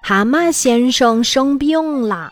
蛤蟆先生生病了。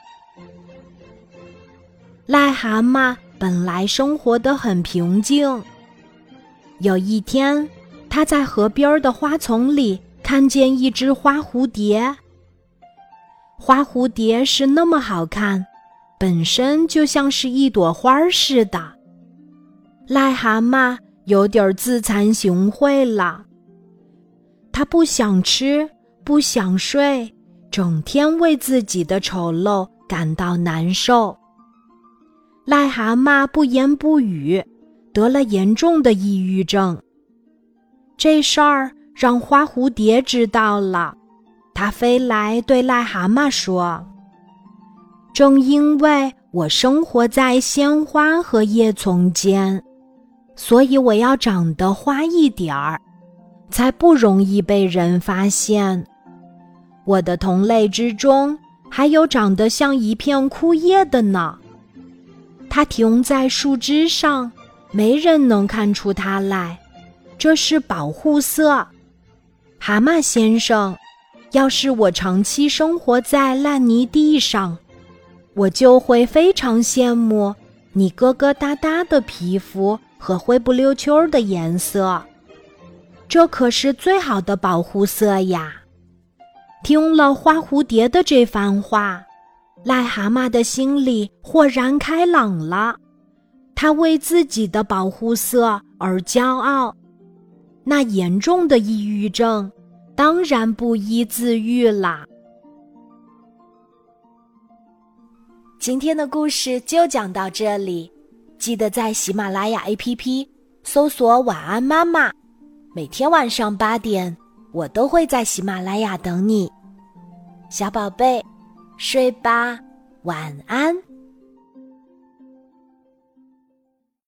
癞蛤蟆本来生活得很平静，有一天，他在河边的花丛里看见一只花蝴蝶。花蝴蝶是那么好看，本身就像是一朵花似的。癞蛤蟆有点自惭形秽了，他不想吃，不想睡，整天为自己的丑陋感到难受。癞蛤蟆不言不语，得了严重的抑郁症。这事儿让花蝴蝶知道了，它飞来对癞蛤蟆说：正因为我生活在鲜花和叶丛间，所以我要长得花一点儿，才不容易被人发现。我的同类之中，还有长得像一片枯叶的呢。它停在树枝上，没人能看出它来，这是保护色。蛤蟆先生，要是我长期生活在烂泥地上，我就会非常羡慕你疙疙瘩瘩的皮肤和灰不溜秋的颜色，这可是最好的保护色呀。听了花蝴蝶的这番话，癞蛤蟆的心里豁然开朗了，他为自己的保护色而骄傲。那严重的抑郁症当然不医自愈啦。今天的故事就讲到这里，记得在喜马拉雅 APP 搜索晚安妈妈，每天晚上8点，我都会在喜马拉雅等你。小宝贝，睡吧，晚安。